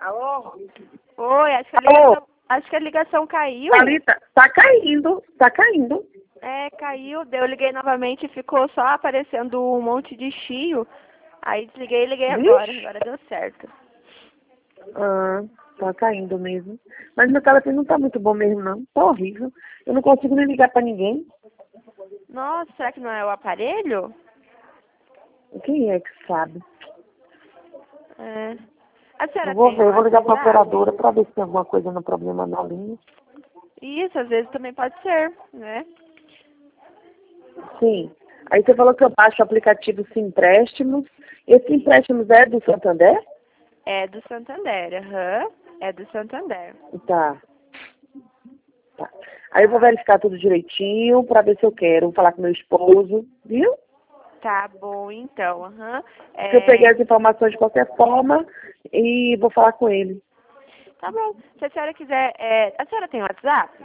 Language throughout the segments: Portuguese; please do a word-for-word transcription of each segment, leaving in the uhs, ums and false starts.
Alô? Oi, acho que a Alô? ligação, acho que a ligação caiu. Thalita, tá caindo, tá caindo. É, caiu. Daí eu liguei novamente e ficou só aparecendo um monte de chio. Aí desliguei e liguei agora. Vixe. Agora deu certo. Ah, tá caindo mesmo. Mas meu telefone não tá muito bom mesmo, não. Tá horrível. Eu não consigo nem ligar pra ninguém. Nossa, será que não é o aparelho? Quem é que sabe? É. A senhora Eu vou tem ver, eu vou ligar pra WhatsApp? operadora pra ver se tem alguma coisa no problema na linha. Isso, às vezes também pode ser, né? Sim. Aí você falou que eu baixo o aplicativo Sim Empréstimos. Esse empréstimos é do Santander? É do Santander, aham. É do Santander. Tá. Tá. Aí eu vou verificar tudo direitinho pra ver se eu quero. Vou falar com meu esposo, viu? Tá bom, então, aham. Porque eu peguei É, as informações de qualquer forma e vou falar com ele. tá bom. Se a senhora quiser, é, a senhora tem WhatsApp?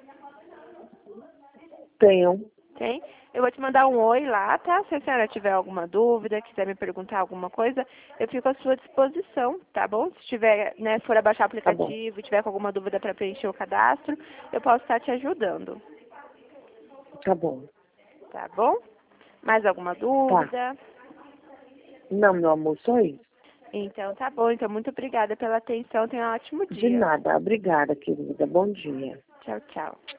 Tenho. Tem? Eu vou te mandar um oi lá, tá? Se a senhora tiver alguma dúvida, quiser me perguntar alguma coisa, eu fico à sua disposição, tá bom? Se tiver, né, for abaixar o Tá bom. aplicativo e tiver com alguma dúvida para preencher o cadastro, eu posso estar te ajudando, Tá bom. tá bom? Mais alguma Tá. dúvida? Não, meu amor, só isso. Então tá bom. Então muito obrigada pela atenção. Tenha um ótimo De dia. nada. Obrigada, querida. Bom dia. Tchau, tchau.